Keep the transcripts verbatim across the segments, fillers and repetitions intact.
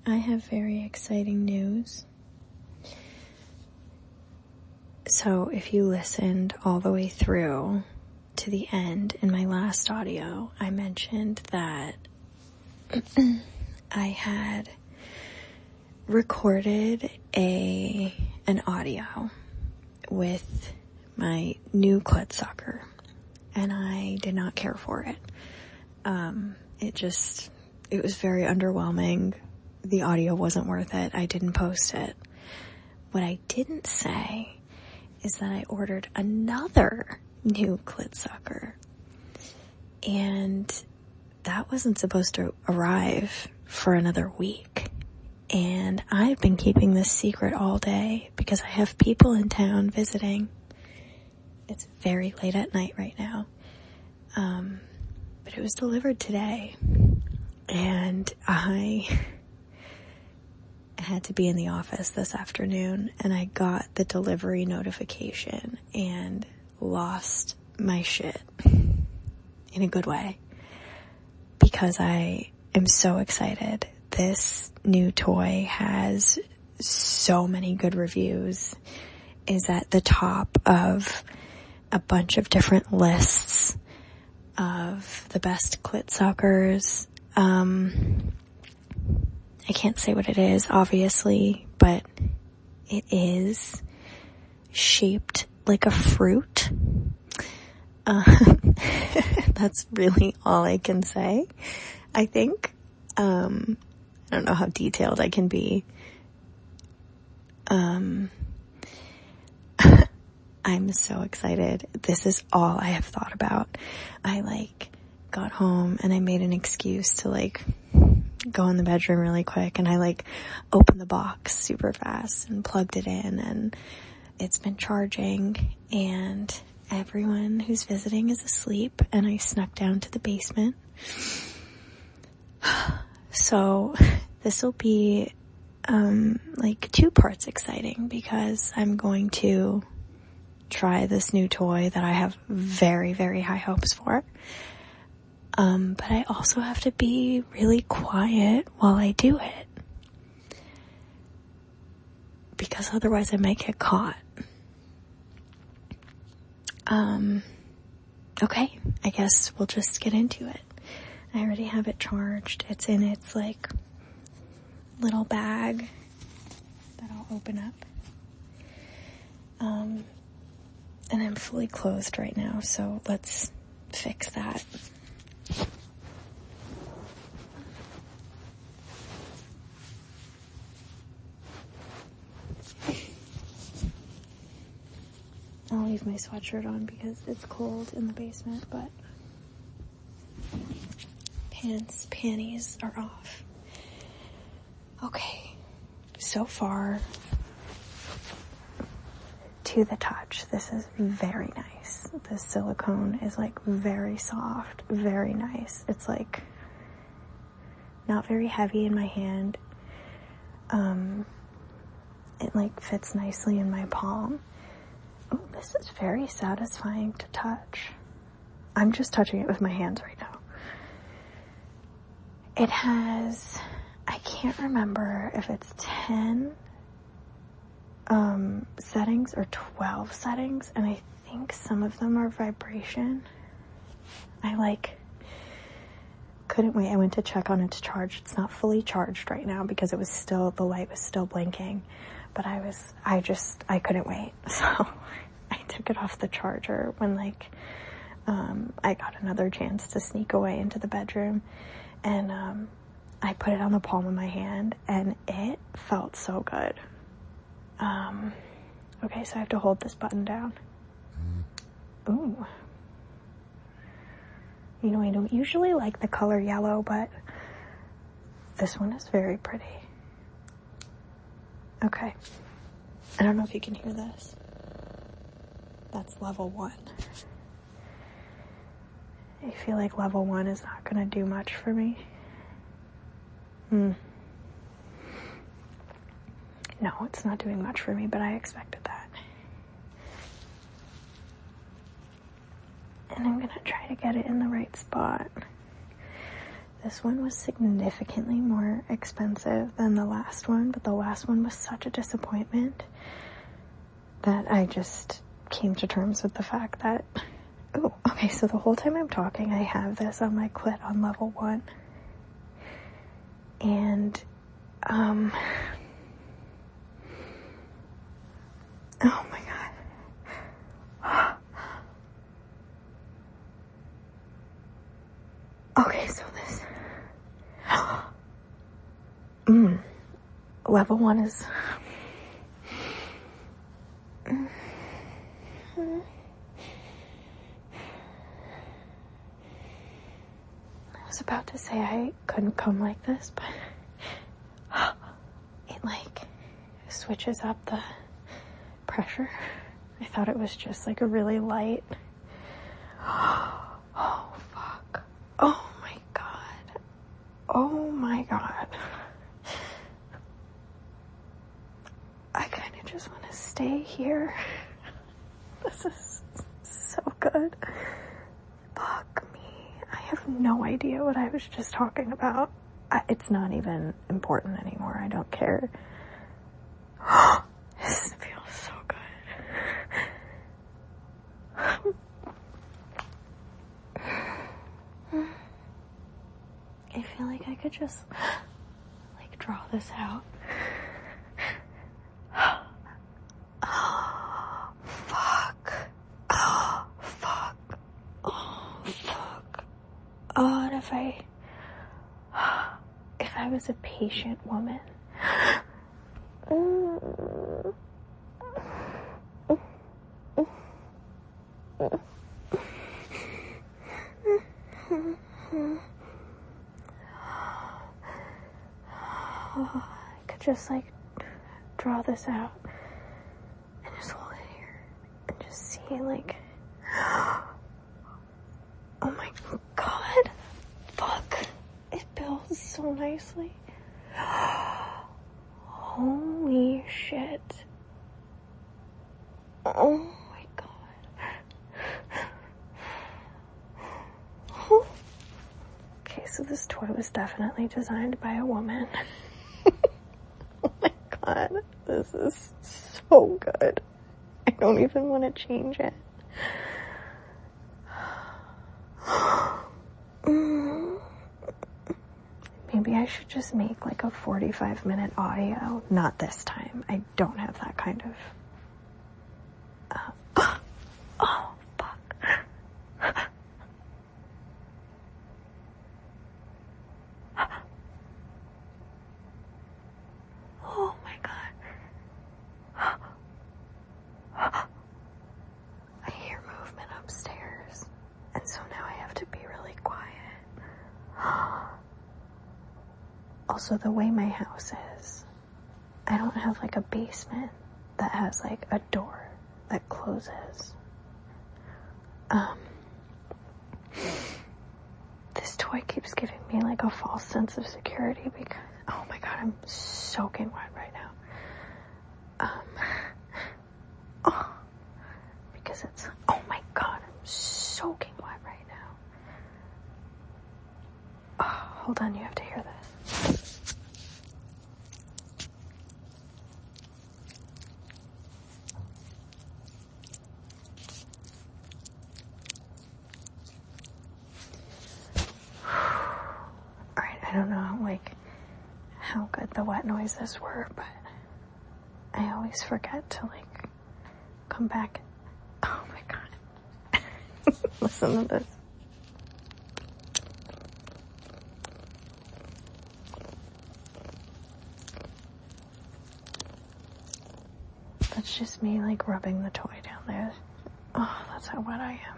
I have very exciting news. So if you listened all the way through to the end in my last audio, I mentioned that I had recorded a an audio with my new clit sucker, and I did not care for it. Um, it just, it was very underwhelming. The audio wasn't worth it. I didn't post it. What I didn't say is that I ordered another new clit sucker, and that wasn't supposed to arrive for another week. And I've been keeping this secret all day because I have people in town visiting. It's very late at night right now. Um, but it was delivered today, and I had to be in the office this afternoon, and I got the delivery notification and lost my shit in a good way because I am so excited. This new toy has so many good reviews, is at the top of a bunch of different lists of the best clit suckers. Um, I can't say what it is, obviously, but it is shaped like a fruit. Uh, that's really all I can say, I think. Um, I don't know how detailed I can be. Um, I'm so excited. This is all I have thought about. I, like, got home and I made an excuse to, like, go in the bedroom really quick, and I, like, opened the box super fast and plugged it in, and it's been charging, and everyone who's visiting is asleep, and I snuck down to the basement. So this will be, um, like two parts exciting because I'm going to try this new toy that I have very, very high hopes for. Um, but I also have to be really quiet while I do it because otherwise I might get caught. Um, okay, I guess we'll just get into it. I already have it charged. It's in its, like, little bag that I'll open up. Um, and I'm fully clothed right now, so let's fix that. I'll leave my sweatshirt on because it's cold in the basement, but pants, panties are off. Okay, so far, to the touch, this is very nice. The silicone is, like, very soft, very nice. It's, like, not very heavy in my hand. Um, it, like, fits nicely in my palm. Oh, this is very satisfying to touch. I'm just touching it with my hands right now. It has, I can't remember if it's ten um, settings or twelve settings, and I think some of them are vibration. I, like, couldn't wait. I went to check on its charge. It's not fully charged right now because it was still, the light was still blinking, but I was, I just, I couldn't wait. So I took it off the charger when, like, um, I got another chance to sneak away into the bedroom. And, um, I put it on the palm of my hand, and it felt so good. Um, okay, so I have to hold this button down. Ooh. You know, I don't usually like the color yellow, but this one is very pretty. Okay. I don't know if you can hear this. That's level one. I feel like level one is not going to do much for me. Hmm. No, it's not doing much for me, but I expected that. And I'm going to try to get it in the right spot. this one was significantly more expensive than the last one, but the last one was such a disappointment that I just came to terms with the fact that, oh, okay, so the whole time I'm talking, I have this on my clit on level one. And, um, oh my God. Okay, so this, mm, level one is, mm, mm. I was about to say I couldn't come like this, but it like switches up the pressure. I thought it was just like a really light. Oh, fuck. Oh my God. Oh my God. I kind of just want to stay here. This is so good. Fuck me. I have no idea what I was just talking about. I, it's not even important anymore. I don't care. This feels so good. I feel like I could just, like, draw this out. Oh, fuck. Oh, fuck. Oh, fuck. Oh, and if I, if I was a patient woman. I could just like draw this out and just hold it here and just see like, oh my God, fuck, it builds so nicely. Holy shit. Oh my God. Okay, so this toy was definitely designed by a woman. Oh my God, this is so good. I don't even want to change it. Maybe I should just make like a forty-five minute audio. Not this time. I don't have that kind of... Uh, oh, fuck. Oh my God. I hear movement upstairs, and so now I have to be really quiet. Also, the way my house is, I don't have like a basement that has like a door that closes. Um, this toy keeps giving me like a false sense of security because, oh my God, I'm soaking wet right now. Um, oh, because it's, oh my God, I'm soaking wet right now. Oh, hold on, you have to hear this. I don't know, like, how good the wet noises were, but I always forget to, like, come back. Oh my God. Listen to this. That's just me, like, rubbing the toy down there. Oh, that's how wet I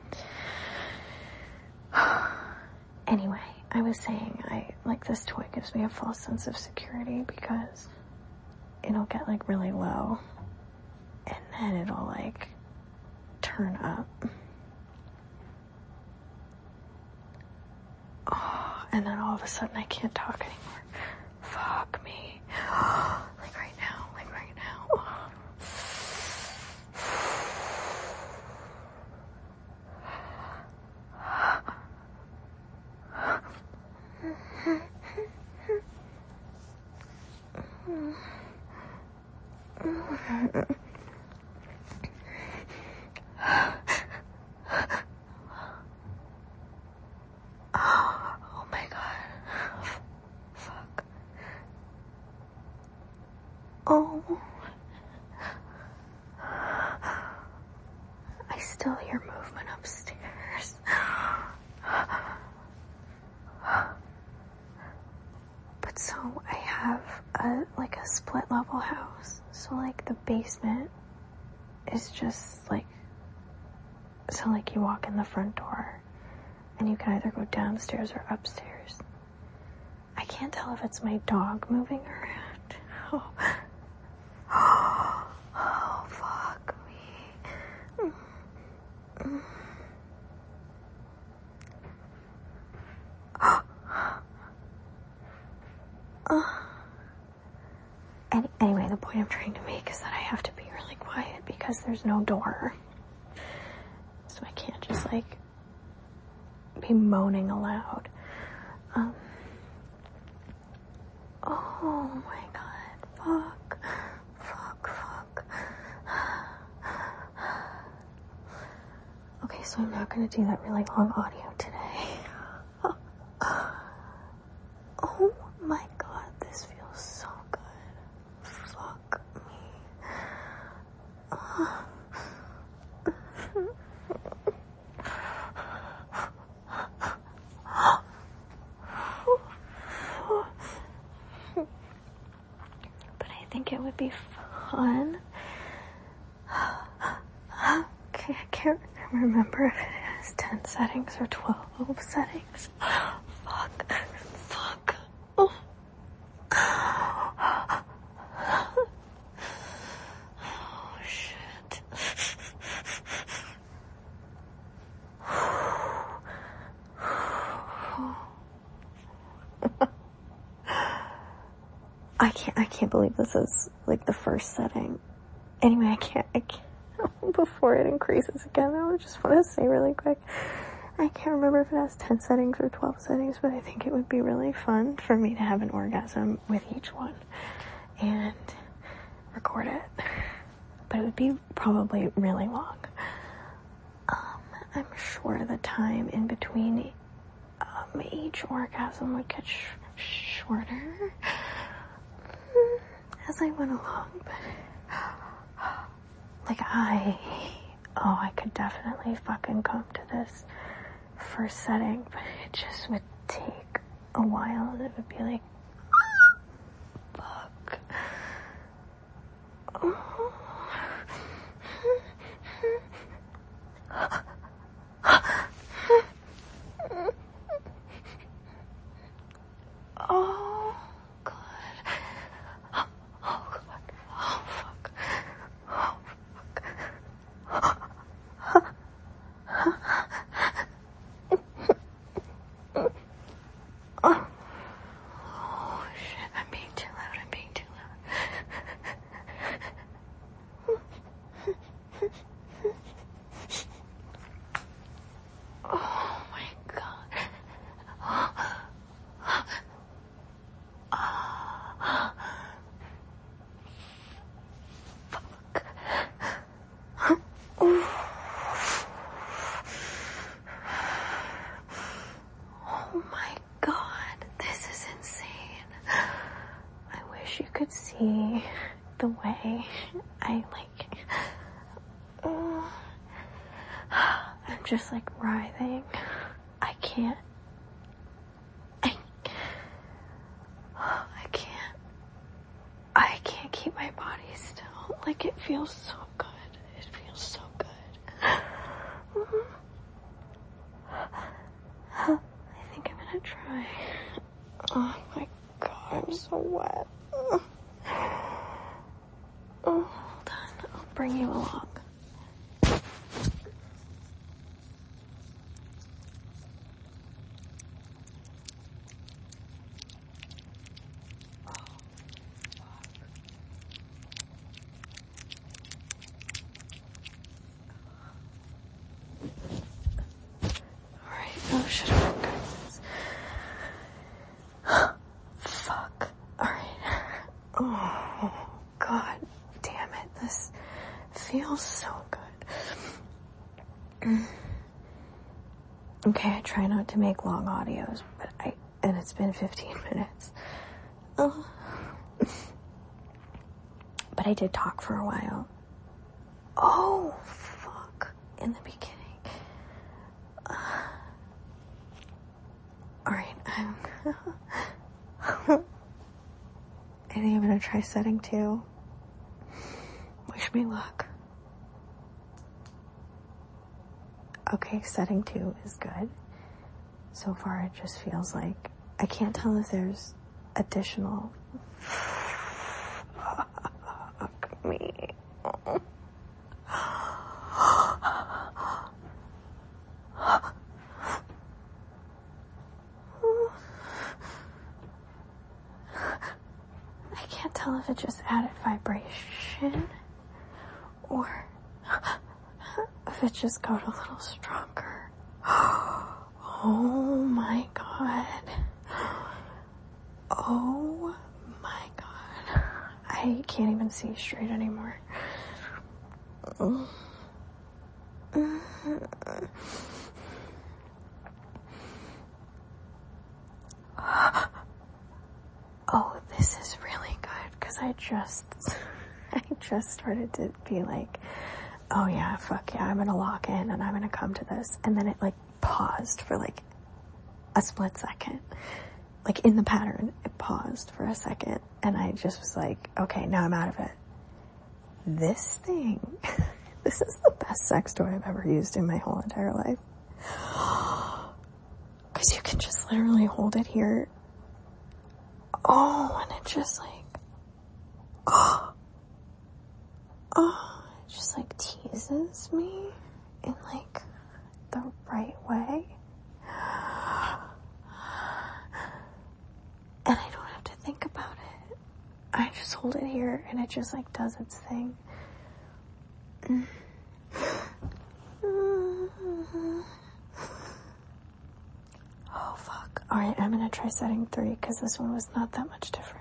am. Anyway, I was saying, I, like, this toy gives me a false sense of security because it'll get, like, really low and then it'll, like, turn up. Oh, and then all of a sudden I can't talk anymore. Fuck me. Like right now, like right now. Oh my god. Fuck. Oh. I still hear movement upstairs. But so I have a like a split level house. So like the basement is just like, so like you walk in the front door and you can either go downstairs or upstairs. I can't tell if it's my dog moving around. Oh, oh fuck me. Any, anyway, the point I'm trying to make is that I have to be really quiet because there's no door. So I can't just like be moaning aloud. Um, oh my god, fuck, fuck, fuck. Okay, so I'm not gonna do that really long audio today. Oh my god, this feels so good. Fuck me. Uh. But I think it would be fun. Okay, I can't remember if it has ten settings or twelve settings. Fuck. Fuck. Oh. Oh, shit. I can't, I can't believe this is like the first setting. Anyway, I can't, I can't, before it increases again, I just want to say really quick, I can't remember if it has ten settings or twelve settings, but I think it would be really fun for me to have an orgasm with each one and record it. But it would be probably really long. Um, I'm sure the time in between um, each orgasm would get sh- shorter as I went along, but like I, oh, I could definitely fucking come to this first setting, but it just would take a while and it would be like, fuck. Oh. Oh, God. Oh, God. Oh, fuck. Oh, fuck. Oh, shit. I'm being too loud. I'm being too loud. Oh, my God. Oh my God, this is insane. I wish you could see the way I like, uh, I'm just like writhing. I can't, I, I can't, I can't keep my body still. Like it feels so good. It feels so good. I think I'm gonna try. Oh my God, I'm so wet. Oh, hold on, I'll bring you along. Oh, shit, I'm not good at this. Fuck. Alright. Oh, God damn feels so good. Okay, I try not to make long audios, but I, and it's been fifteen minutes. Oh. But I did talk for a while. Oh, fuck. In the beginning. Uh, Alright, I'm... I think I'm gonna try setting two. Wish me luck. Okay, setting two is good. So far it just feels like... I can't tell if there's additional... Fuck me. Oh. I can't tell if it just added vibration or if it just got a little stronger. Oh my god. Oh my god. I can't even see straight anymore. Oh, this is really good because I just, I just started to be like, oh yeah, fuck yeah, I'm gonna lock in and I'm gonna come to this. And then it like paused for like a split second. Like in the pattern, it paused for a second and I just was like, okay, now I'm out of it. This thing, this is the best sex toy I've ever used in my whole entire life. Because you can just literally hold it here. Oh, and it just like, oh, oh, it just like teases me in like the right way. And I don't have to think about it. I just hold it here and it just like does its thing. Mm. Oh fuck. Alright, I'm gonna try setting three because this one was not that much different.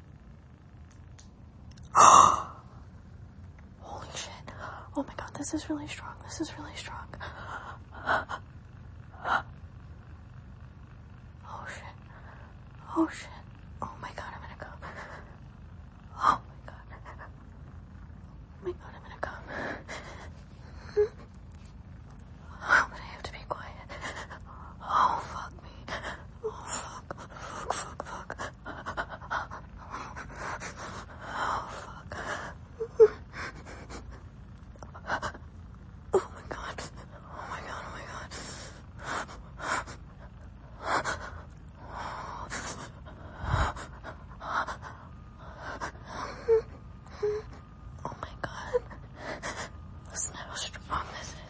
Holy shit. Oh my god, this is really strong. This is really strong. Oh shit. Oh shit. Oh my god, I'm gonna come. Oh my god. Oh my god, I'm gonna come. Oh, but I have to be quiet. Oh, fuck me. Oh, fuck. Fuck, fuck, fuck. Oh, fuck. Oh my god. Oh my god, oh my god. Oh my god. Listen how strong this is.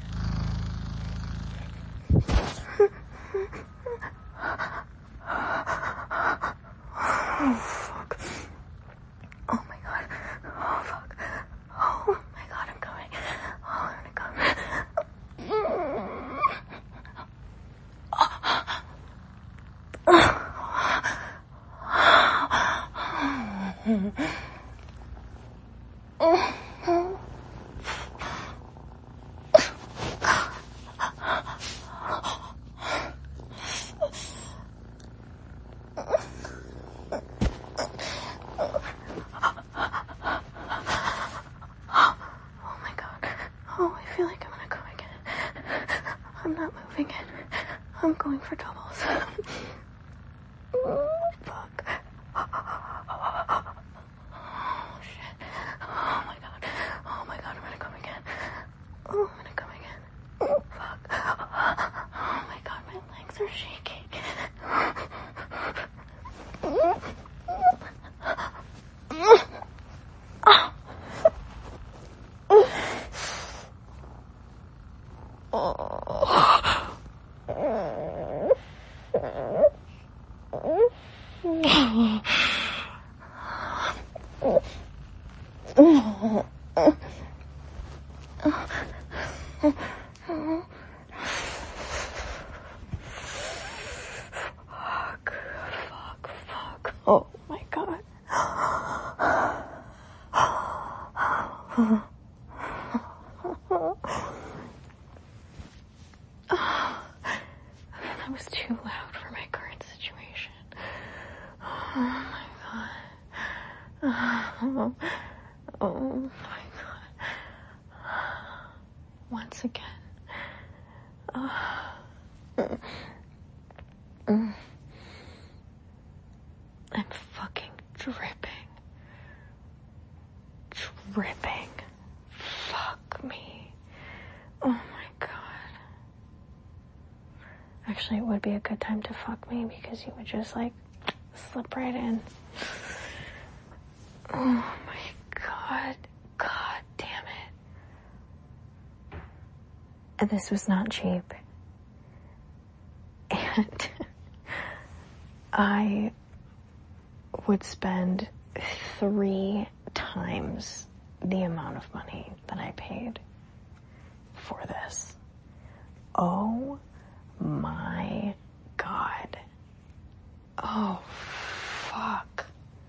Oh fuck. Oh my god. Oh fuck. Oh my god, I'm coming. Oh, I'm gonna come. I'm not moving it. I'm going for doubles. Fuck. Oh shit. Oh my god. Oh my god, I'm gonna come again. Oh, I'm gonna come again. Fuck. Oh my god, my legs are shaking. Fuck, fuck, fuck. Oh my god. Oh my god. Oh, oh my god. Once again. Oh. I'm fucking dripping. Dripping. Fuck me. Oh my god. Actually, it would be a good time to fuck me because you would just like slip right in. Oh my god. God damn it. And this was not cheap. And I would spend three times the amount of money that I paid for this. Oh my god. Oh, fuck.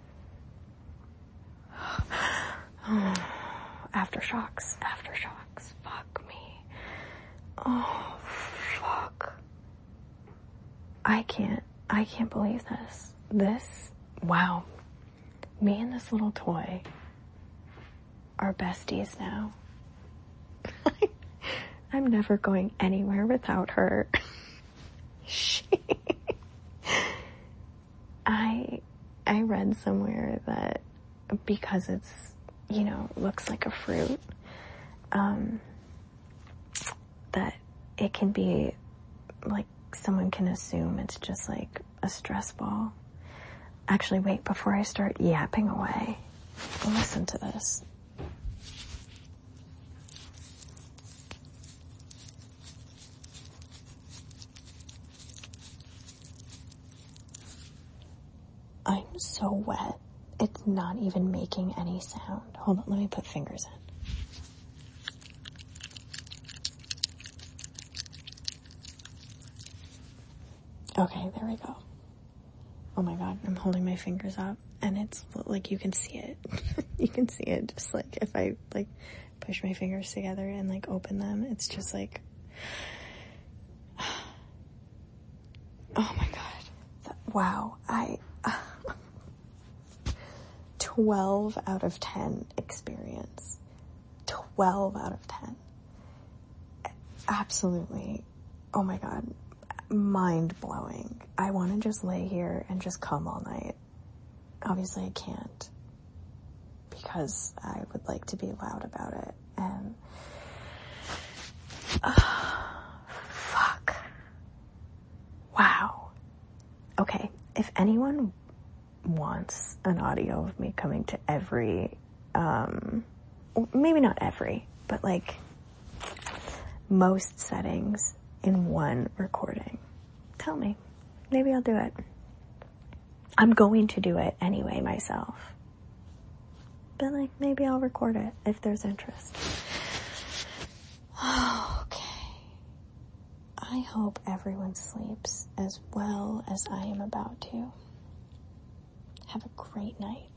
Oh, aftershocks, aftershocks. Fuck me. Oh, fuck. I can't, I can't believe this. This, wow. Me and this little toy are besties now. I'm never going anywhere without her. She, I, I read somewhere that because it's, you know, looks like a fruit, um, that it can be like, someone can assume it's just like a stress ball. Actually, wait, before I start yapping away, listen to this. I'm so wet. It's not even making any sound. Hold on, let me put fingers in. Okay, there we go. Oh my god, I'm holding my fingers up and it's like you can see it. You can see it just like if I like push my fingers together and like open them, it's just like oh my god. Wow, I uh, twelve out of ten experience. twelve out of ten. Absolutely. Oh my god. Mind-blowing. I want to just lay here and just come all night. Obviously I can't because I would like to be loud about it and uh, fuck. Wow. Okay, if anyone wants an audio of me coming to every um maybe not every, but like most settings in one recording, tell me. Maybe I'll do it. I'm going to do it anyway myself. But like, maybe I'll record it if there's interest. Okay. I hope everyone sleeps as well as I am about to. Have a great night.